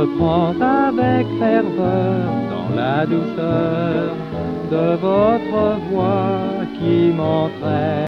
reprends avec ferveur dans la douceur de votre voix qui m'entraîne.